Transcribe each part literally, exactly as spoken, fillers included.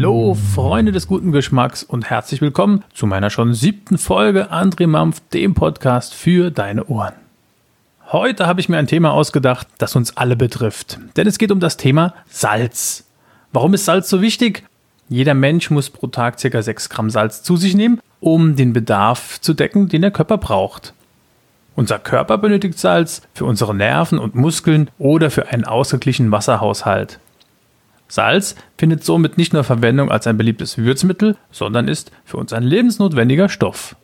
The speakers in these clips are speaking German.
Hallo Freunde des guten Geschmacks und herzlich willkommen zu meiner schon siebten Folge André Mampf, dem Podcast für deine Ohren. Heute habe ich mir ein Thema ausgedacht, das uns alle betrifft, denn es geht um das Thema Salz. Warum ist Salz so wichtig? Jeder Mensch muss pro Tag ca. sechs Gramm Salz zu sich nehmen, um den Bedarf zu decken, den der Körper braucht. Unser Körper benötigt Salz für unsere Nerven und Muskeln oder für einen ausgeglichenen Wasserhaushalt. Salz findet somit nicht nur Verwendung als ein beliebtes Würzmittel, sondern ist für uns ein lebensnotwendiger Stoff.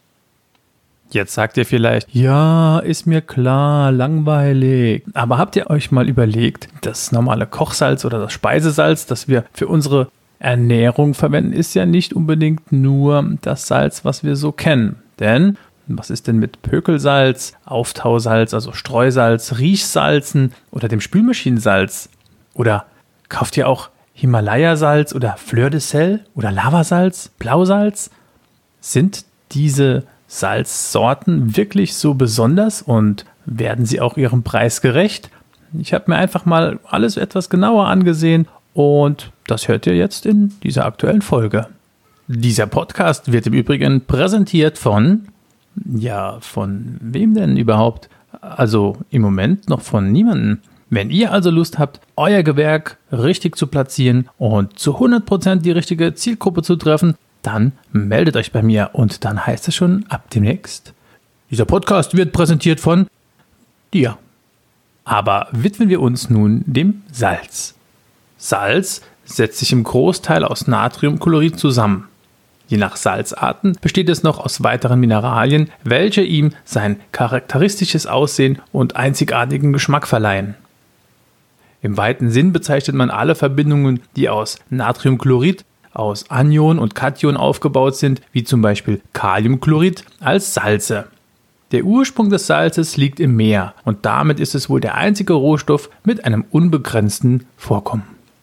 Jetzt sagt ihr vielleicht, ja, ist mir klar, langweilig. Aber habt ihr euch mal überlegt, das normale Kochsalz oder das Speisesalz, das wir für unsere Ernährung verwenden, ist ja nicht unbedingt nur das Salz, was wir so kennen. Denn was ist denn mit Pökelsalz, Auftausalz, also Streusalz, Riechsalzen oder dem Spülmaschinensalz? Oder kauft ihr auch Himalaya-Salz oder Fleur de Sel oder Lavasalz, Blausalz? Sind diese Salzsorten wirklich so besonders und werden sie auch ihrem Preis gerecht? Ich habe mir einfach mal alles etwas genauer angesehen und das hört ihr jetzt in dieser aktuellen Folge. Dieser Podcast wird im Übrigen präsentiert von, ja, von wem denn überhaupt? Also im Moment noch von niemandem. Wenn ihr also Lust habt, euer Gewerk richtig zu platzieren und zu hundert Prozent die richtige Zielgruppe zu treffen, dann meldet euch bei mir und dann heißt es schon ab demnächst, dieser Podcast wird präsentiert von dir. Aber widmen wir uns nun dem Salz. Salz setzt sich im Großteil aus Natriumchlorid zusammen. Je nach Salzarten besteht es noch aus weiteren Mineralien, welche ihm sein charakteristisches Aussehen und einzigartigen Geschmack verleihen. Im weiten Sinn bezeichnet man alle Verbindungen, die aus Natriumchlorid, aus Anion und Kation aufgebaut sind, wie zum Beispiel Kaliumchlorid, als Salze. Der Ursprung des Salzes liegt im Meer und damit ist es wohl der einzige Rohstoff mit einem unbegrenzten Vorkommen.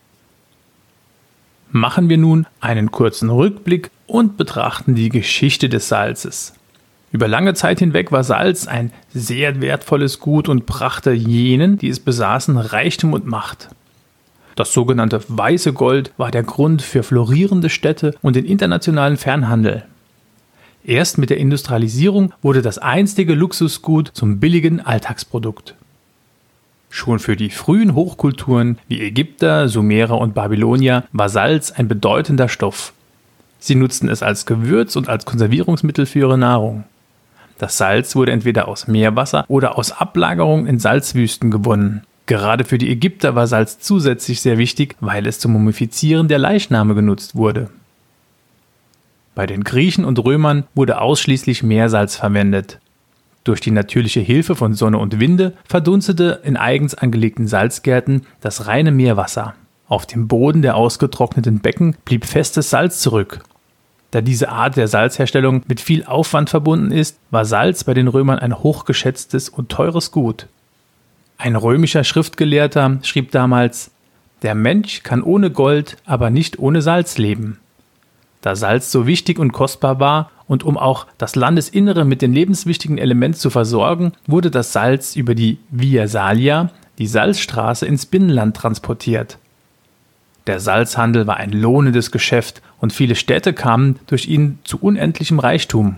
Machen wir nun einen kurzen Rückblick und betrachten die Geschichte des Salzes. Über lange Zeit hinweg war Salz ein sehr wertvolles Gut und brachte jenen, die es besaßen, Reichtum und Macht. Das sogenannte weiße Gold war der Grund für florierende Städte und den internationalen Fernhandel. Erst mit der Industrialisierung wurde das einstige Luxusgut zum billigen Alltagsprodukt. Schon für die frühen Hochkulturen wie Ägypter, Sumerer und Babylonier war Salz ein bedeutender Stoff. Sie nutzten es als Gewürz und als Konservierungsmittel für ihre Nahrung. Das Salz wurde entweder aus Meerwasser oder aus Ablagerung in Salzwüsten gewonnen. Gerade für die Ägypter war Salz zusätzlich sehr wichtig, weil es zum Mumifizieren der Leichname genutzt wurde. Bei den Griechen und Römern wurde ausschließlich Meersalz verwendet. Durch die natürliche Hilfe von Sonne und Winde verdunstete in eigens angelegten Salzgärten das reine Meerwasser. Auf dem Boden der ausgetrockneten Becken blieb festes Salz zurück. Da diese Art der Salzherstellung mit viel Aufwand verbunden ist, war Salz bei den Römern ein hochgeschätztes und teures Gut. Ein römischer Schriftgelehrter schrieb damals: Der Mensch kann ohne Gold, aber nicht ohne Salz leben. Da Salz so wichtig und kostbar war und um auch das Landesinnere mit den lebenswichtigen Elementen zu versorgen, wurde das Salz über die Via Salia, die Salzstraße, ins Binnenland transportiert. Der Salzhandel war ein lohnendes Geschäft und viele Städte kamen durch ihn zu unendlichem Reichtum.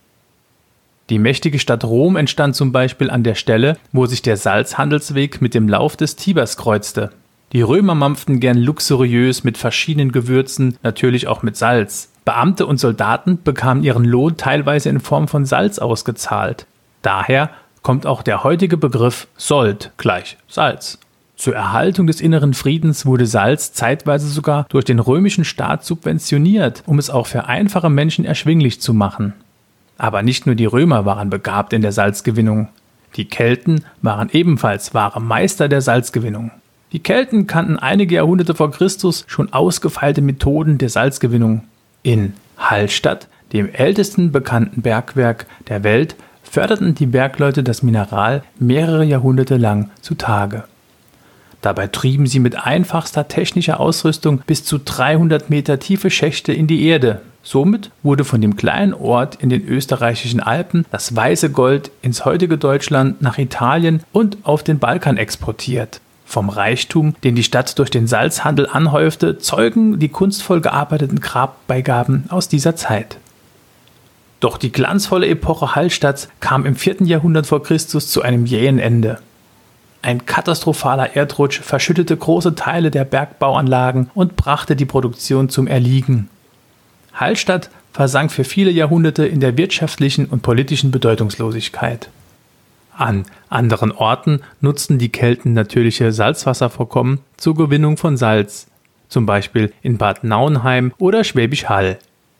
Die mächtige Stadt Rom entstand zum Beispiel an der Stelle, wo sich der Salzhandelsweg mit dem Lauf des Tibers kreuzte. Die Römer mampften gern luxuriös mit verschiedenen Gewürzen, natürlich auch mit Salz. Beamte und Soldaten bekamen ihren Lohn teilweise in Form von Salz ausgezahlt. Daher kommt auch der heutige Begriff Sold gleich Salz. Zur Erhaltung des inneren Friedens wurde Salz zeitweise sogar durch den römischen Staat subventioniert, um es auch für einfache Menschen erschwinglich zu machen. Aber nicht nur die Römer waren begabt in der Salzgewinnung. Die Kelten waren ebenfalls wahre Meister der Salzgewinnung. Die Kelten kannten einige Jahrhunderte vor Christus schon ausgefeilte Methoden der Salzgewinnung. In Hallstatt, dem ältesten bekannten Bergwerk der Welt, förderten die Bergleute das Mineral mehrere Jahrhunderte lang zutage. Dabei trieben sie mit einfachster technischer Ausrüstung bis zu dreihundert Meter tiefe Schächte in die Erde. Somit wurde von dem kleinen Ort in den österreichischen Alpen das weiße Gold ins heutige Deutschland, nach Italien und auf den Balkan exportiert. Vom Reichtum, den die Stadt durch den Salzhandel anhäufte, zeugen die kunstvoll gearbeiteten Grabbeigaben aus dieser Zeit. Doch die glanzvolle Epoche Hallstatts kam im vierten Jahrhundert vor Christus zu einem jähen Ende. Ein katastrophaler Erdrutsch verschüttete große Teile der Bergbauanlagen und brachte die Produktion zum Erliegen. Hallstatt versank für viele Jahrhunderte in der wirtschaftlichen und politischen Bedeutungslosigkeit. An anderen Orten nutzten die Kelten natürliche Salzwasservorkommen zur Gewinnung von Salz, zum Beispiel in Bad Nauenheim oder Schwäbisch Hall.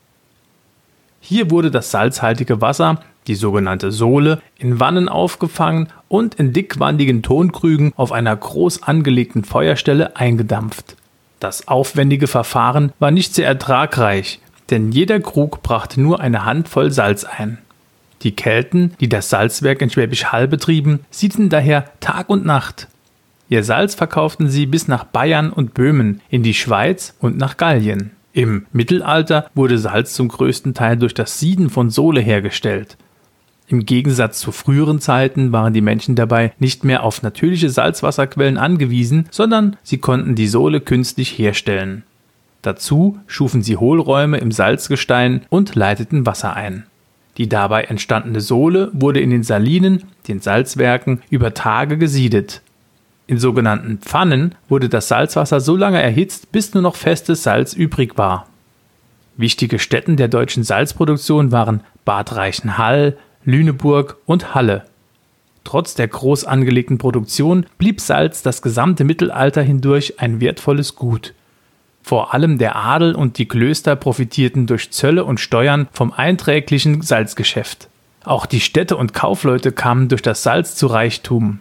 Hier wurde das salzhaltige Wasser, die sogenannte Sole, in Wannen aufgefangen und in dickwandigen Tonkrügen auf einer groß angelegten Feuerstelle eingedampft. Das aufwendige Verfahren war nicht sehr ertragreich, denn jeder Krug brachte nur eine Handvoll Salz ein. Die Kelten, die das Salzwerk in Schwäbisch Hall betrieben, siedeten daher Tag und Nacht. Ihr Salz verkauften sie bis nach Bayern und Böhmen, in die Schweiz und nach Gallien. Im Mittelalter wurde Salz zum größten Teil durch das Sieden von Sole hergestellt. Im Gegensatz zu früheren Zeiten waren die Menschen dabei nicht mehr auf natürliche Salzwasserquellen angewiesen, sondern sie konnten die Sole künstlich herstellen. Dazu schufen sie Hohlräume im Salzgestein und leiteten Wasser ein. Die dabei entstandene Sole wurde in den Salinen, den Salzwerken, über Tage gesiedet. In sogenannten Pfannen wurde das Salzwasser so lange erhitzt, bis nur noch festes Salz übrig war. Wichtige Stätten der deutschen Salzproduktion waren Bad Reichenhall, Lüneburg und Halle. Trotz der groß angelegten Produktion blieb Salz das gesamte Mittelalter hindurch ein wertvolles Gut. Vor allem der Adel und die Klöster profitierten durch Zölle und Steuern vom einträglichen Salzgeschäft. Auch die Städte und Kaufleute kamen durch das Salz zu Reichtum.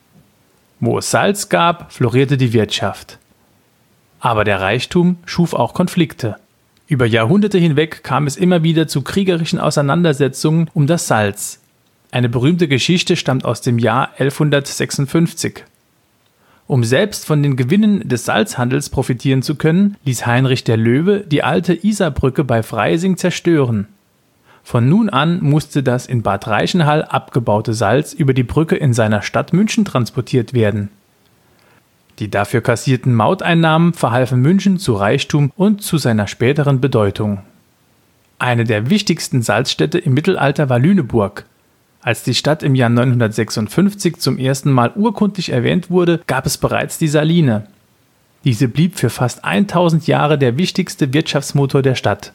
Wo es Salz gab, florierte die Wirtschaft. Aber der Reichtum schuf auch Konflikte. Über Jahrhunderte hinweg kam es immer wieder zu kriegerischen Auseinandersetzungen um das Salz. Eine berühmte Geschichte stammt aus dem Jahr elfhundertsechsundfünfzig. Um selbst von den Gewinnen des Salzhandels profitieren zu können, ließ Heinrich der Löwe die alte Isarbrücke bei Freising zerstören. Von nun an musste das in Bad Reichenhall abgebaute Salz über die Brücke in seiner Stadt München transportiert werden. Die dafür kassierten Mauteinnahmen verhalfen München zu Reichtum und zu seiner späteren Bedeutung. Eine der wichtigsten Salzstädte im Mittelalter war Lüneburg. Als die Stadt im Jahr neunhundertsechsundfünfzig zum ersten Mal urkundlich erwähnt wurde, gab es bereits die Saline. Diese blieb für fast tausend Jahre der wichtigste Wirtschaftsmotor der Stadt.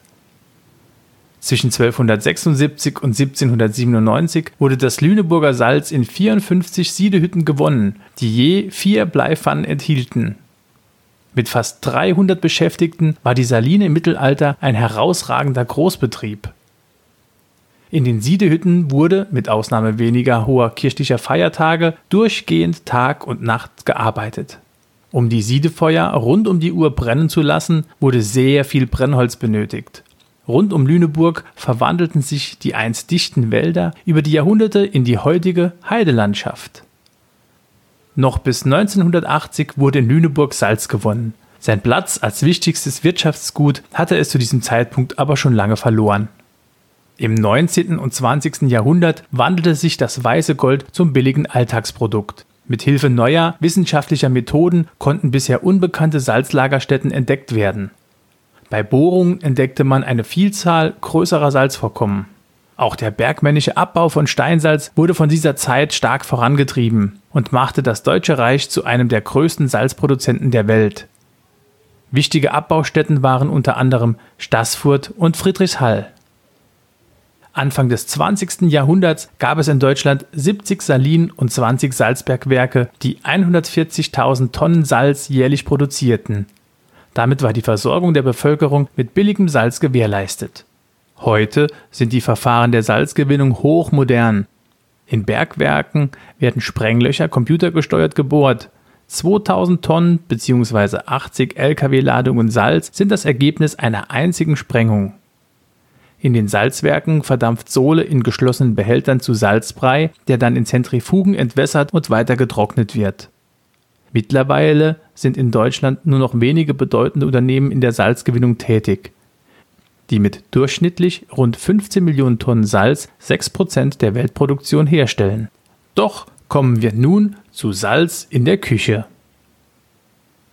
Zwischen zwölfhundertsechsundsiebzig und siebzehnhundertsiebenundneunzig wurde das Lüneburger Salz in vierundfünfzig Siedehütten gewonnen, die je vier Bleipfannen enthielten. Mit fast dreihundert Beschäftigten war die Saline im Mittelalter ein herausragender Großbetrieb. In den Siedehütten wurde, mit Ausnahme weniger hoher kirchlicher Feiertage, durchgehend Tag und Nacht gearbeitet. Um die Siedefeuer rund um die Uhr brennen zu lassen, wurde sehr viel Brennholz benötigt. Rund um Lüneburg verwandelten sich die einst dichten Wälder über die Jahrhunderte in die heutige Heidelandschaft. Noch bis neunzehnhundertachtzig wurde in Lüneburg Salz gewonnen. Sein Platz als wichtigstes Wirtschaftsgut hatte es zu diesem Zeitpunkt aber schon lange verloren. Im neunzehnten und zwanzigsten Jahrhundert wandelte sich das weiße Gold zum billigen Alltagsprodukt. Mit Hilfe neuer wissenschaftlicher Methoden konnten bisher unbekannte Salzlagerstätten entdeckt werden. Bei Bohrungen entdeckte man eine Vielzahl größerer Salzvorkommen. Auch der bergmännische Abbau von Steinsalz wurde von dieser Zeit stark vorangetrieben und machte das Deutsche Reich zu einem der größten Salzproduzenten der Welt. Wichtige Abbaustätten waren unter anderem Staßfurt und Friedrichshall. Anfang des zwanzigsten Jahrhunderts gab es in Deutschland siebzig Salinen und zwanzig Salzbergwerke, die hundertvierzigtausend Tonnen Salz jährlich produzierten. Damit war die Versorgung der Bevölkerung mit billigem Salz gewährleistet. Heute sind die Verfahren der Salzgewinnung hochmodern. In Bergwerken werden Sprenglöcher computergesteuert gebohrt. zweitausend Tonnen bzw. achtzig L K W-Ladungen Salz sind das Ergebnis einer einzigen Sprengung. In den Salzwerken verdampft Sole in geschlossenen Behältern zu Salzbrei, der dann in Zentrifugen entwässert und weiter getrocknet wird. Mittlerweile sind in Deutschland nur noch wenige bedeutende Unternehmen in der Salzgewinnung tätig, die mit durchschnittlich rund fünfzehn Millionen Tonnen Salz sechs Prozent der Weltproduktion herstellen. Doch kommen wir nun zu Salz in der Küche.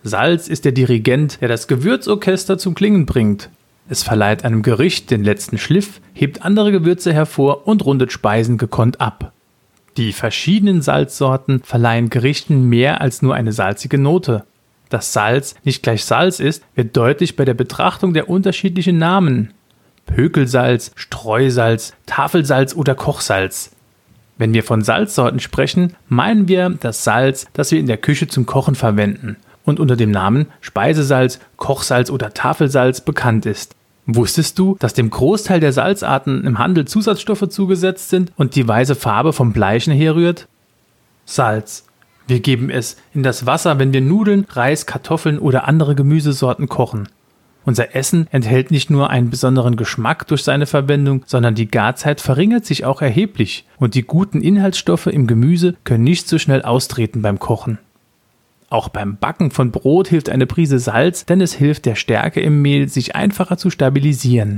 Salz ist der Dirigent, der das Gewürzorchester zum Klingen bringt. Es verleiht einem Gericht den letzten Schliff, hebt andere Gewürze hervor und rundet Speisen gekonnt ab. Die verschiedenen Salzsorten verleihen Gerichten mehr als nur eine salzige Note. Dass Salz nicht gleich Salz ist, wird deutlich bei der Betrachtung der unterschiedlichen Namen. Pökelsalz, Streusalz, Tafelsalz oder Kochsalz. Wenn wir von Salzsorten sprechen, meinen wir das Salz, das wir in der Küche zum Kochen verwenden und unter dem Namen Speisesalz, Kochsalz oder Tafelsalz bekannt ist. Wusstest du, dass dem Großteil der Salzarten im Handel Zusatzstoffe zugesetzt sind und die weiße Farbe vom Bleichen herrührt? Salz. Wir geben es in das Wasser, wenn wir Nudeln, Reis, Kartoffeln oder andere Gemüsesorten kochen. Unser Essen enthält nicht nur einen besonderen Geschmack durch seine Verwendung, sondern die Garzeit verringert sich auch erheblich und die guten Inhaltsstoffe im Gemüse können nicht so schnell austreten beim Kochen. Auch beim Backen von Brot hilft eine Prise Salz, denn es hilft der Stärke im Mehl, sich einfacher zu stabilisieren.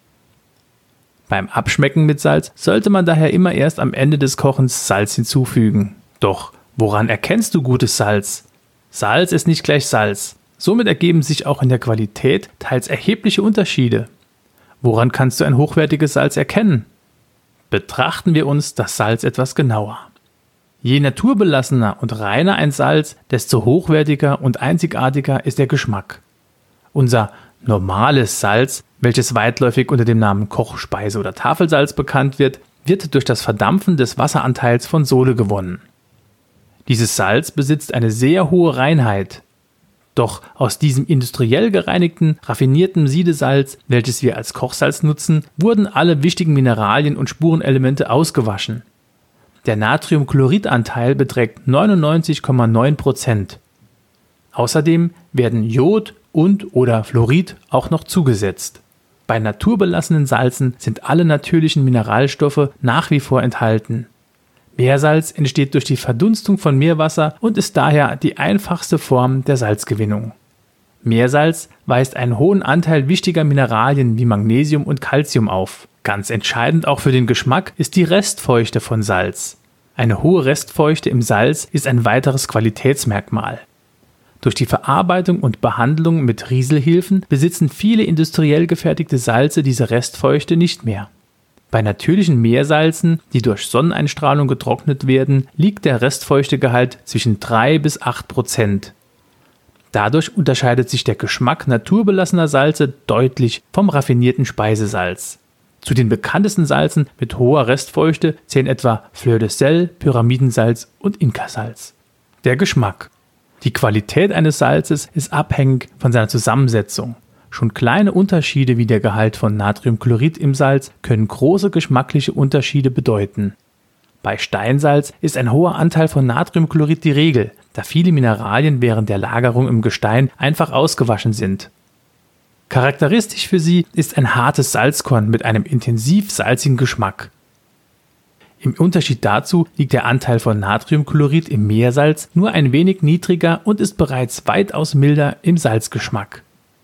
Beim Abschmecken mit Salz sollte man daher immer erst am Ende des Kochens Salz hinzufügen. Doch woran erkennst du gutes Salz? Salz ist nicht gleich Salz. Somit ergeben sich auch in der Qualität teils erhebliche Unterschiede. Woran kannst du ein hochwertiges Salz erkennen? Betrachten wir uns das Salz etwas genauer. Je naturbelassener und reiner ein Salz, desto hochwertiger und einzigartiger ist der Geschmack. Unser normales Salz, welches weitläufig unter dem Namen Koch-, Speise- oder Tafelsalz bekannt wird, wird durch das Verdampfen des Wasseranteils von Sole gewonnen. Dieses Salz besitzt eine sehr hohe Reinheit. Doch aus diesem industriell gereinigten, raffinierten Siedesalz, welches wir als Kochsalz nutzen, wurden alle wichtigen Mineralien und Spurenelemente ausgewaschen. Der Natriumchlorid-Anteil beträgt neunundneunzig Komma neun Prozent. Außerdem werden Jod und oder Fluorid auch noch zugesetzt. Bei naturbelassenen Salzen sind alle natürlichen Mineralstoffe nach wie vor enthalten. Meersalz entsteht durch die Verdunstung von Meerwasser und ist daher die einfachste Form der Salzgewinnung. Meersalz weist einen hohen Anteil wichtiger Mineralien wie Magnesium und Calcium auf. Ganz entscheidend auch für den Geschmack ist die Restfeuchte von Salz. Eine hohe Restfeuchte im Salz ist ein weiteres Qualitätsmerkmal. Durch die Verarbeitung und Behandlung mit Rieselhilfen besitzen viele industriell gefertigte Salze diese Restfeuchte nicht mehr. Bei natürlichen Meersalzen, die durch Sonneneinstrahlung getrocknet werden, liegt der Restfeuchtegehalt zwischen drei bis acht Prozent. Dadurch unterscheidet sich der Geschmack naturbelassener Salze deutlich vom raffinierten Speisesalz. Zu den bekanntesten Salzen mit hoher Restfeuchte zählen etwa Fleur de Sel, Pyramidensalz und Inkasalz. Der Geschmack. Die Qualität eines Salzes ist abhängig von seiner Zusammensetzung. Schon kleine Unterschiede wie der Gehalt von Natriumchlorid im Salz können große geschmackliche Unterschiede bedeuten. Bei Steinsalz ist ein hoher Anteil von Natriumchlorid die Regel, da viele Mineralien während der Lagerung im Gestein einfach ausgewaschen sind. Charakteristisch für sie ist ein hartes Salzkorn mit einem intensiv salzigen Geschmack. Im Unterschied dazu liegt der Anteil von Natriumchlorid im Meersalz nur ein wenig niedriger und ist bereits weitaus milder im Salzgeschmack.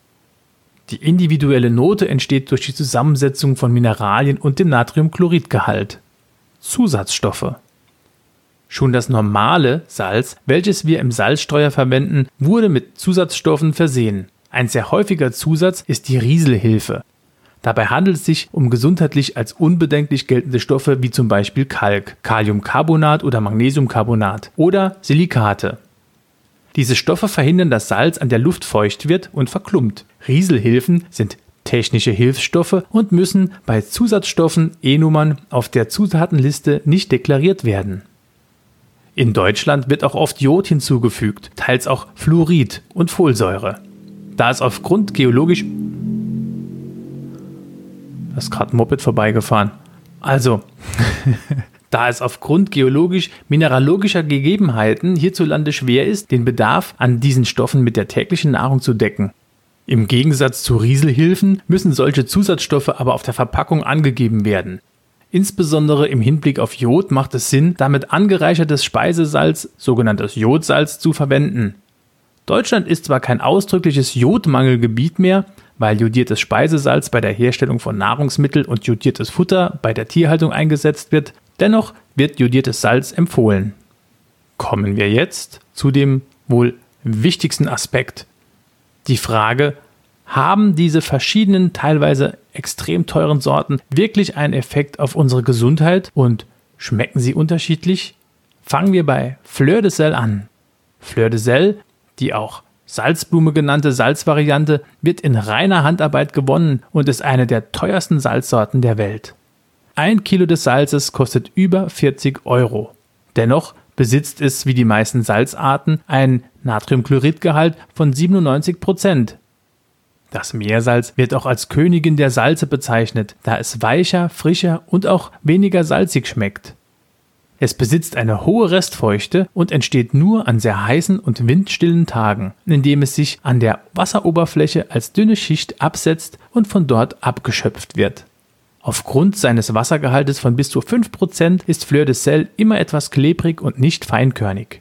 Die individuelle Note entsteht durch die Zusammensetzung von Mineralien und dem Natriumchloridgehalt. Zusatzstoffe. Schon das normale Salz, welches wir im Salzstreuer verwenden, wurde mit Zusatzstoffen versehen. Ein sehr häufiger Zusatz ist die Rieselhilfe. Dabei handelt es sich um gesundheitlich als unbedenklich geltende Stoffe wie zum Beispiel Kalk, Kaliumcarbonat oder Magnesiumcarbonat oder Silikate. Diese Stoffe verhindern, dass Salz an der Luft feucht wird und verklumpt. Rieselhilfen sind technische Hilfsstoffe und müssen bei Zusatzstoffen E-Nummern auf der Zutatenliste nicht deklariert werden. In Deutschland wird auch oft Jod hinzugefügt, teils auch Fluorid und Folsäure. Da es aufgrund geologisch... Da ist gerade ein Moped vorbeigefahren. Also... Da es aufgrund geologisch-mineralogischer Gegebenheiten hierzulande schwer ist, den Bedarf an diesen Stoffen mit der täglichen Nahrung zu decken. Im Gegensatz zu Rieselhilfen müssen solche Zusatzstoffe aber auf der Verpackung angegeben werden. Insbesondere im Hinblick auf Jod macht es Sinn, damit angereichertes Speisesalz, sogenanntes Jodsalz, zu verwenden. Deutschland ist zwar kein ausdrückliches Jodmangelgebiet mehr, weil jodiertes Speisesalz bei der Herstellung von Nahrungsmitteln und jodiertes Futter bei der Tierhaltung eingesetzt wird, dennoch wird jodiertes Salz empfohlen. Kommen wir jetzt zu dem wohl wichtigsten Aspekt. Die Frage, haben diese verschiedenen, teilweise extrem teuren Sorten wirklich einen Effekt auf unsere Gesundheit und schmecken sie unterschiedlich? Fangen wir bei Fleur de Sel an. Fleur de Sel, die auch Salzblume genannte Salzvariante, wird in reiner Handarbeit gewonnen und ist eine der teuersten Salzsorten der Welt. Ein Kilo des Salzes kostet über vierzig Euro. Dennoch besitzt es wie die meisten Salzarten einen Natriumchloridgehalt von siebenundneunzig Prozent. Das Meersalz wird auch als Königin der Salze bezeichnet, da es weicher, frischer und auch weniger salzig schmeckt. Es besitzt eine hohe Restfeuchte und entsteht nur an sehr heißen und windstillen Tagen, indem es sich an der Wasseroberfläche als dünne Schicht absetzt und von dort abgeschöpft wird. Aufgrund seines Wassergehaltes von bis zu fünf Prozent ist Fleur de Sel immer etwas klebrig und nicht feinkörnig.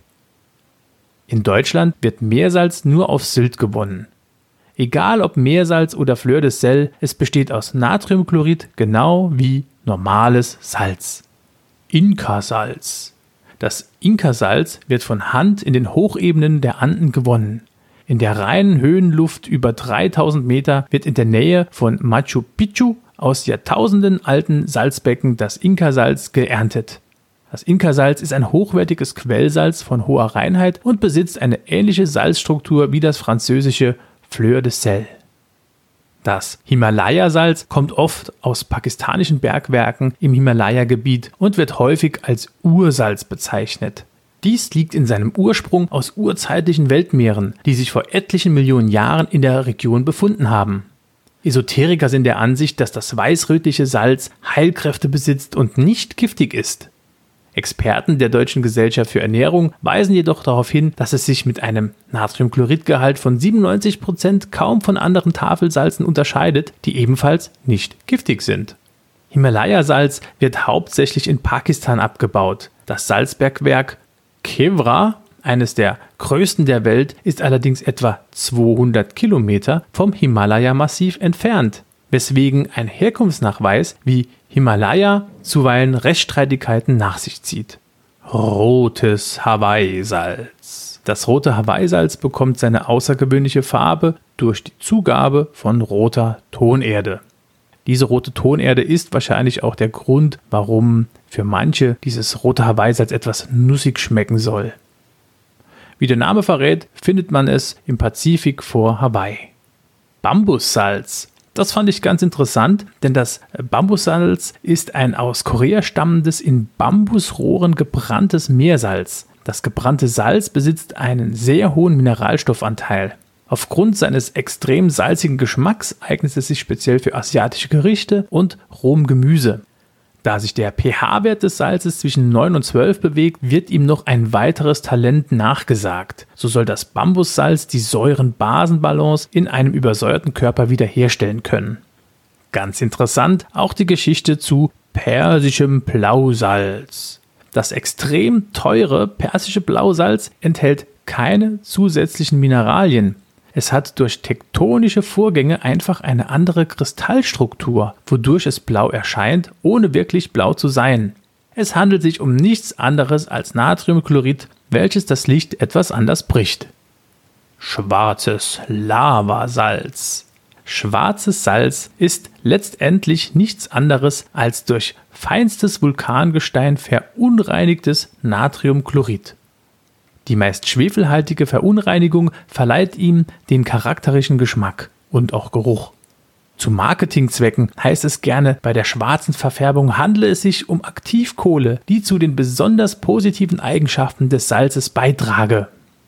In Deutschland wird Meersalz nur auf Sylt gewonnen. Egal ob Meersalz oder Fleur de Sel, es besteht aus Natriumchlorid genau wie normales Salz. Inka-Salz. Das Inka-Salz wird von Hand in den Hochebenen der Anden gewonnen. In der reinen Höhenluft über dreitausend Meter wird in der Nähe von Machu Picchu aus Jahrtausenden alten Salzbecken das Inka-Salz geerntet. Das Inka-Salz ist ein hochwertiges Quellsalz von hoher Reinheit und besitzt eine ähnliche Salzstruktur wie das französische Fleur de Sel. Das Himalaya-Salz kommt oft aus pakistanischen Bergwerken im Himalaya-Gebiet und wird häufig als Ursalz bezeichnet. Dies liegt in seinem Ursprung aus urzeitlichen Weltmeeren, die sich vor etlichen Millionen Jahren in der Region befunden haben. Esoteriker sind der Ansicht, dass das weißrötliche Salz Heilkräfte besitzt und nicht giftig ist. Experten der Deutschen Gesellschaft für Ernährung weisen jedoch darauf hin, dass es sich mit einem Natriumchloridgehalt von siebenundneunzig Prozent kaum von anderen Tafelsalzen unterscheidet, die ebenfalls nicht giftig sind. Himalaya-Salz wird hauptsächlich in Pakistan abgebaut. Das Salzbergwerk Kevra, eines der größten der Welt, ist allerdings etwa zweihundert Kilometer vom Himalaya-Massiv entfernt, weswegen ein Herkunftsnachweis wie Himalaya zuweilen Rechtsstreitigkeiten nach sich zieht. Rotes Hawaii-Salz. Das rote Hawaii-Salz bekommt seine außergewöhnliche Farbe durch die Zugabe von roter Tonerde. Diese rote Tonerde ist wahrscheinlich auch der Grund, warum für manche dieses rote Hawaii-Salz etwas nussig schmecken soll. Wie der Name verrät, findet man es im Pazifik vor Hawaii. Bambussalz. Das fand ich ganz interessant, denn das Bambussalz ist ein aus Korea stammendes, in Bambusrohren gebranntes Meersalz. Das gebrannte Salz besitzt einen sehr hohen Mineralstoffanteil. Aufgrund seines extrem salzigen Geschmacks eignet es sich speziell für asiatische Gerichte und rohem Gemüse. Da sich der pH-Wert des Salzes zwischen neun und zwölf bewegt, wird ihm noch ein weiteres Talent nachgesagt. So soll das Bambussalz die Säuren-Basen-Balance in einem übersäuerten Körper wiederherstellen können. Ganz interessant auch die Geschichte zu persischem Blausalz. Das extrem teure persische Blausalz enthält keine zusätzlichen Mineralien. Es hat durch tektonische Vorgänge einfach eine andere Kristallstruktur, wodurch es blau erscheint, ohne wirklich blau zu sein. Es handelt sich um nichts anderes als Natriumchlorid, welches das Licht etwas anders bricht. Schwarzes Lavasalz. Schwarzes Salz ist letztendlich nichts anderes als durch feinstes Vulkangestein verunreinigtes Natriumchlorid. Die meist schwefelhaltige Verunreinigung verleiht ihm den charakteristischen Geschmack und auch Geruch. Zu Marketingzwecken heißt es gerne, bei der schwarzen Verfärbung handle es sich um Aktivkohle, die zu den besonders positiven Eigenschaften des Salzes beitrage.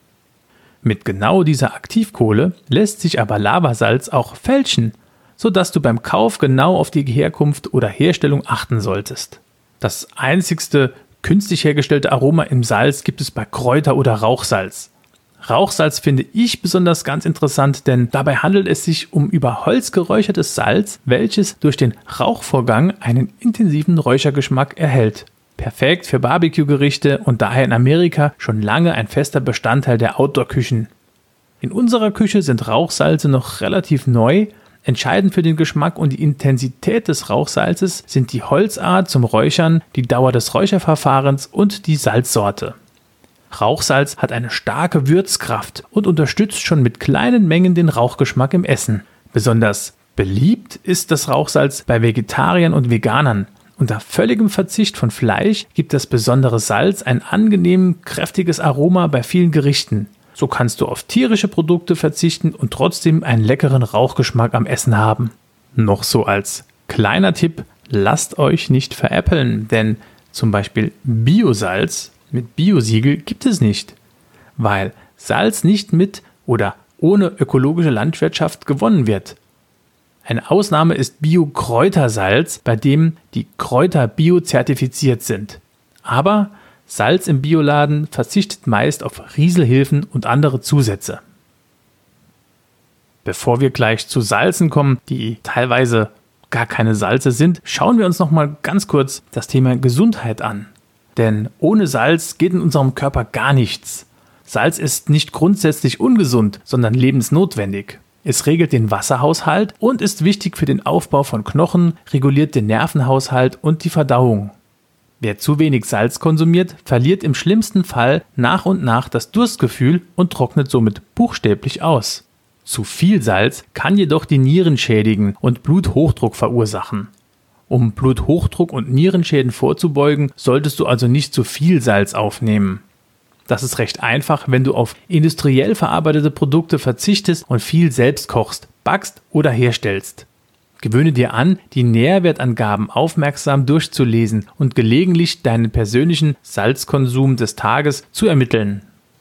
Mit genau dieser Aktivkohle lässt sich aber Lavasalz auch fälschen, sodass du beim Kauf genau auf die Herkunft oder Herstellung achten solltest. Das einzigste künstlich hergestellte Aroma im Salz gibt es bei Kräuter- oder Rauchsalz. Rauchsalz finde ich besonders ganz interessant, denn dabei handelt es sich um über Holz geräuchertes Salz, welches durch den Rauchvorgang einen intensiven Räuchergeschmack erhält. Perfekt für Barbecue-Gerichte und daher in Amerika schon lange ein fester Bestandteil der Outdoor-Küchen. In unserer Küche sind Rauchsalze noch relativ neu. Entscheidend für den Geschmack und die Intensität des Rauchsalzes sind die Holzart zum Räuchern, die Dauer des Räucherverfahrens und die Salzsorte. Rauchsalz hat eine starke Würzkraft und unterstützt schon mit kleinen Mengen den Rauchgeschmack im Essen. Besonders beliebt ist das Rauchsalz bei Vegetariern und Veganern. Unter völligem Verzicht von Fleisch gibt das besondere Salz ein angenehm kräftiges Aroma bei vielen Gerichten. So kannst du auf tierische Produkte verzichten und trotzdem einen leckeren Rauchgeschmack am Essen haben. Noch so als kleiner Tipp, lasst euch nicht veräppeln, denn zum Beispiel Biosalz mit Biosiegel gibt es nicht, weil Salz nicht mit oder ohne ökologische Landwirtschaft gewonnen wird. Eine Ausnahme ist Bio-Kräutersalz, bei dem die Kräuter biozertifiziert sind. Aber Salz im Bioladen verzichtet meist auf Rieselhilfen und andere Zusätze. Bevor wir gleich zu Salzen kommen, die teilweise gar keine Salze sind, schauen wir uns noch mal ganz kurz das Thema Gesundheit an. Denn ohne Salz geht in unserem Körper gar nichts. Salz ist nicht grundsätzlich ungesund, sondern lebensnotwendig. Es regelt den Wasserhaushalt und ist wichtig für den Aufbau von Knochen, reguliert den Nervenhaushalt und die Verdauung. Wer zu wenig Salz konsumiert, verliert im schlimmsten Fall nach und nach das Durstgefühl und trocknet somit buchstäblich aus. Zu viel Salz kann jedoch die Nieren schädigen und Bluthochdruck verursachen. Um Bluthochdruck und Nierenschäden vorzubeugen, solltest du also nicht zu viel Salz aufnehmen. Das ist recht einfach, wenn du auf industriell verarbeitete Produkte verzichtest und viel selbst kochst, backst oder herstellst. Gewöhne dir an, die Nährwertangaben aufmerksam durchzulesen und gelegentlich deinen persönlichen Salzkonsum des Tages zu ermitteln.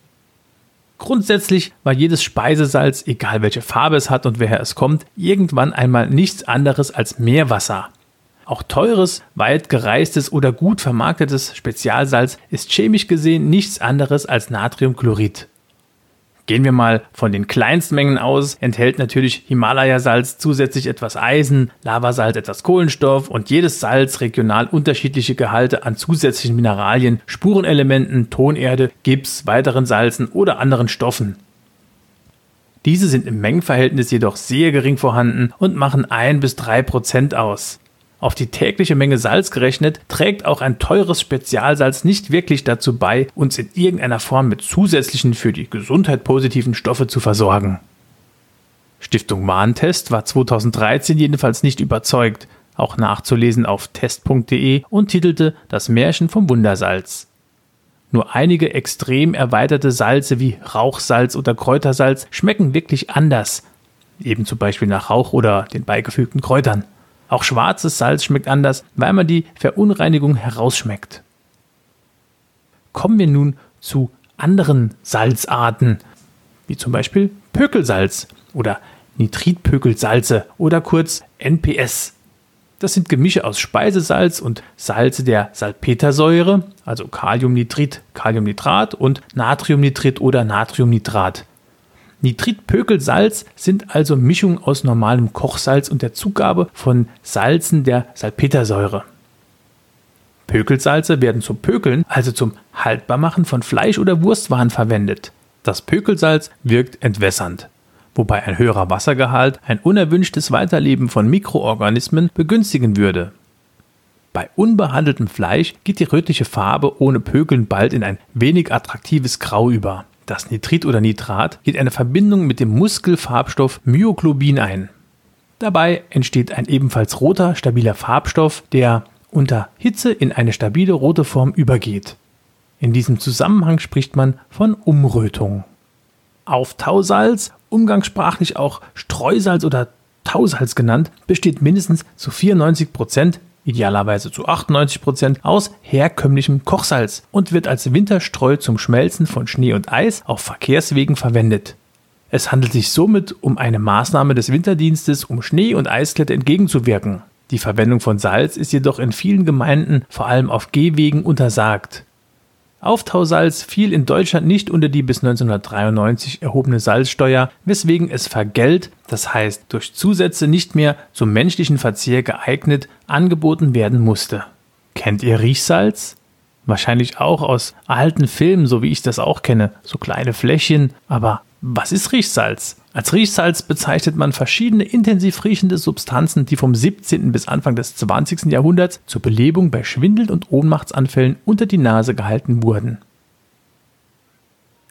Grundsätzlich war jedes Speisesalz, egal welche Farbe es hat und woher es kommt, irgendwann einmal nichts anderes als Meerwasser. Auch teures, weit gereistes oder gut vermarktetes Spezialsalz ist chemisch gesehen nichts anderes als Natriumchlorid. Gehen wir mal von den Kleinstmengen aus, enthält natürlich Himalaya-Salz zusätzlich etwas Eisen, Lavasalz etwas Kohlenstoff und jedes Salz regional unterschiedliche Gehalte an zusätzlichen Mineralien, Spurenelementen, Tonerde, Gips, weiteren Salzen oder anderen Stoffen. Diese sind im Mengenverhältnis jedoch sehr gering vorhanden und machen ein bis drei Prozent aus. Auf die tägliche Menge Salz gerechnet, trägt auch ein teures Spezialsalz nicht wirklich dazu bei, uns in irgendeiner Form mit zusätzlichen für die Gesundheit positiven Stoffe zu versorgen. Stiftung Warentest war zweitausenddreizehn jedenfalls nicht überzeugt, auch nachzulesen auf test punkt de und titelte Das Märchen vom Wundersalz. Nur einige extrem erweiterte Salze wie Rauchsalz oder Kräutersalz schmecken wirklich anders, eben zum Beispiel nach Rauch oder den beigefügten Kräutern. Auch schwarzes Salz schmeckt anders, weil man die Verunreinigung herausschmeckt. Kommen wir nun zu anderen Salzarten, wie zum Beispiel Pökelsalz oder Nitritpökelsalze oder kurz N P S. Das sind Gemische aus Speisesalz und Salze der Salpetersäure, also Kaliumnitrit, Kaliumnitrat und Natriumnitrit oder Natriumnitrat. Nitritpökelsalz sind also Mischungen aus normalem Kochsalz und der Zugabe von Salzen der Salpetersäure. Pökelsalze werden zum Pökeln, also zum Haltbarmachen von Fleisch oder Wurstwaren verwendet. Das Pökelsalz wirkt entwässernd, wobei ein höherer Wassergehalt ein unerwünschtes Weiterleben von Mikroorganismen begünstigen würde. Bei unbehandeltem Fleisch geht die rötliche Farbe ohne Pökeln bald in ein wenig attraktives Grau über. Das Nitrit oder Nitrat geht eine Verbindung mit dem Muskelfarbstoff Myoglobin ein. Dabei entsteht ein ebenfalls roter, stabiler Farbstoff, der unter Hitze in eine stabile rote Form übergeht. In diesem Zusammenhang spricht man von Umrötung. Auftausalz, umgangssprachlich auch Streusalz oder Tausalz genannt, besteht mindestens zu vierundneunzig Prozent, idealerweise zu achtundneunzig Prozent aus herkömmlichem Kochsalz und wird als Winterstreu zum Schmelzen von Schnee und Eis auf Verkehrswegen verwendet. Es handelt sich somit um eine Maßnahme des Winterdienstes, um Schnee- und Eiskletter entgegenzuwirken. Die Verwendung von Salz ist jedoch in vielen Gemeinden, vor allem auf Gehwegen, untersagt. Auftausalz fiel in Deutschland nicht unter die bis neunzehnhundertdreiundneunzig erhobene Salzsteuer, weswegen es vergällt, das heißt durch Zusätze nicht mehr zum menschlichen Verzehr geeignet, angeboten werden musste. Kennt ihr Riechsalz? Wahrscheinlich auch aus alten Filmen, so wie ich das auch kenne, so kleine Fläschchen. Aber was ist Riechsalz? Als Riechsalz bezeichnet man verschiedene intensiv riechende Substanzen, die vom siebzehnten bis Anfang des zwanzigsten Jahrhunderts zur Belebung bei Schwindel- und Ohnmachtsanfällen unter die Nase gehalten wurden.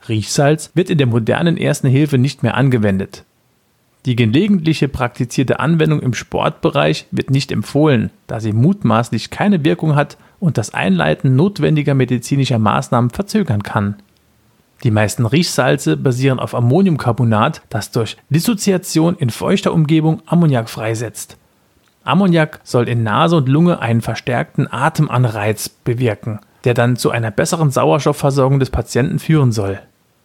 Riechsalz wird in der modernen Ersten Hilfe nicht mehr angewendet. Die gelegentliche praktizierte Anwendung im Sportbereich wird nicht empfohlen, da sie mutmaßlich keine Wirkung hat und das Einleiten notwendiger medizinischer Maßnahmen verzögern kann. Die meisten Riechsalze basieren auf Ammoniumcarbonat, das durch Dissoziation in feuchter Umgebung Ammoniak freisetzt. Ammoniak soll in Nase und Lunge einen verstärkten Atemanreiz bewirken, der dann zu einer besseren Sauerstoffversorgung des Patienten führen soll.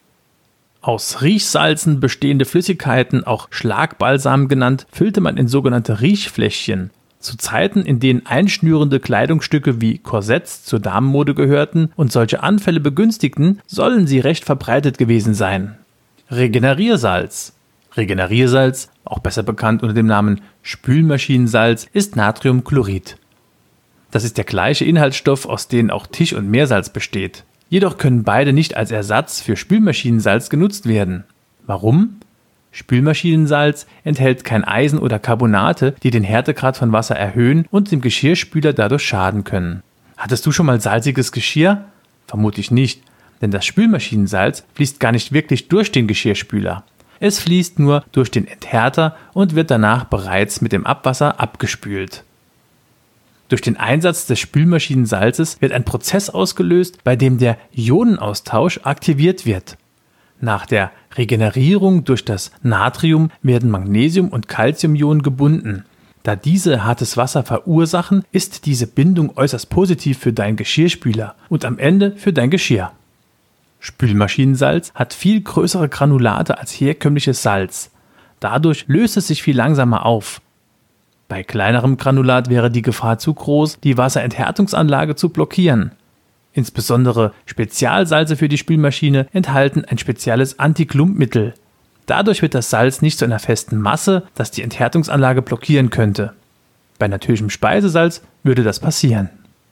Aus Riechsalzen bestehende Flüssigkeiten, auch Schlagbalsam genannt, füllte man in sogenannte Riechfläschchen. Zu Zeiten, in denen einschnürende Kleidungsstücke wie Korsetts zur Damenmode gehörten und solche Anfälle begünstigten, sollen sie recht verbreitet gewesen sein. Regeneriersalz. Regeneriersalz, auch besser bekannt unter dem Namen Spülmaschinensalz, ist Natriumchlorid. Das ist der gleiche Inhaltsstoff, aus dem auch Tisch- und Meersalz besteht. Jedoch können beide nicht als Ersatz für Spülmaschinensalz genutzt werden. Warum? Spülmaschinensalz enthält kein Eisen oder Carbonate, die den Härtegrad von Wasser erhöhen und dem Geschirrspüler dadurch schaden können. Hattest du schon mal salziges Geschirr? Vermutlich nicht, denn das Spülmaschinensalz fließt gar nicht wirklich durch den Geschirrspüler. Es fließt nur durch den Enthärter und wird danach bereits mit dem Abwasser abgespült. Durch den Einsatz des Spülmaschinensalzes wird ein Prozess ausgelöst, bei dem der Ionenaustausch aktiviert wird. Nach der Regenerierung durch das Natrium werden Magnesium- und Calciumionen gebunden. Da diese hartes Wasser verursachen, ist diese Bindung äußerst positiv für deinen Geschirrspüler und am Ende für dein Geschirr. Spülmaschinensalz hat viel größere Granulate als herkömmliches Salz. Dadurch löst es sich viel langsamer auf. Bei kleinerem Granulat wäre die Gefahr zu groß, die Wasserenthärtungsanlage zu blockieren. Insbesondere Spezialsalze für die Spülmaschine enthalten ein spezielles Antiklumpmittel. Dadurch wird das Salz nicht zu einer festen Masse, das die Enthärtungsanlage blockieren könnte. Bei natürlichem Speisesalz würde das passieren.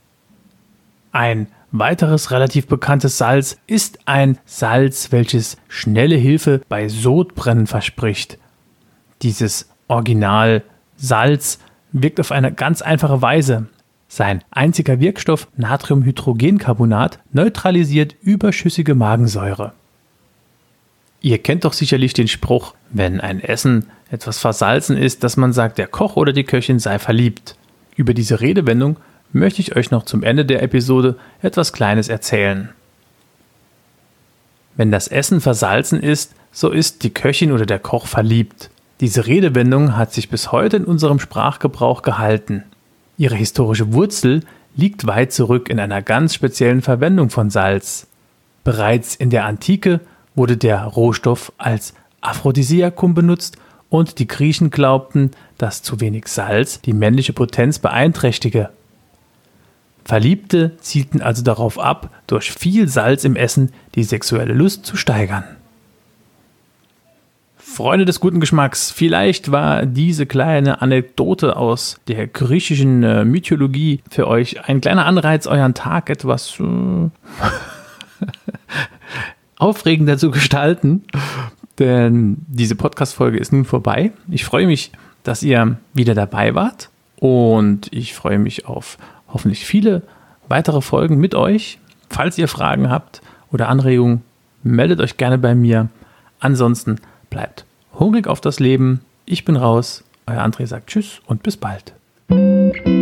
Ein weiteres relativ bekanntes Salz ist ein Salz, welches schnelle Hilfe bei Sodbrennen verspricht. Dieses Original Salz wirkt auf eine ganz einfache Weise. Sein einziger Wirkstoff, Natriumhydrogencarbonat, neutralisiert überschüssige Magensäure. Ihr kennt doch sicherlich den Spruch, wenn ein Essen etwas versalzen ist, dass man sagt, der Koch oder die Köchin sei verliebt. Über diese Redewendung möchte ich euch noch zum Ende der Episode etwas Kleines erzählen. Wenn das Essen versalzen ist, so ist die Köchin oder der Koch verliebt. Diese Redewendung hat sich bis heute in unserem Sprachgebrauch gehalten. Ihre historische Wurzel liegt weit zurück in einer ganz speziellen Verwendung von Salz. Bereits in der Antike wurde der Rohstoff als Aphrodisiakum benutzt und die Griechen glaubten, dass zu wenig Salz die männliche Potenz beeinträchtige. Verliebte zielten also darauf ab, durch viel Salz im Essen die sexuelle Lust zu steigern. Freunde des guten Geschmacks, vielleicht war diese kleine Anekdote aus der griechischen äh, Mythologie für euch ein kleiner Anreiz, euren Tag etwas äh, aufregender zu gestalten, denn diese Podcast-Folge ist nun vorbei. Ich freue mich, dass ihr wieder dabei wart und ich freue mich auf hoffentlich viele weitere Folgen mit euch. Falls ihr Fragen habt oder Anregungen, meldet euch gerne bei mir. Ansonsten bleibt hungrig auf das Leben. Ich bin raus. Euer André sagt Tschüss und bis bald.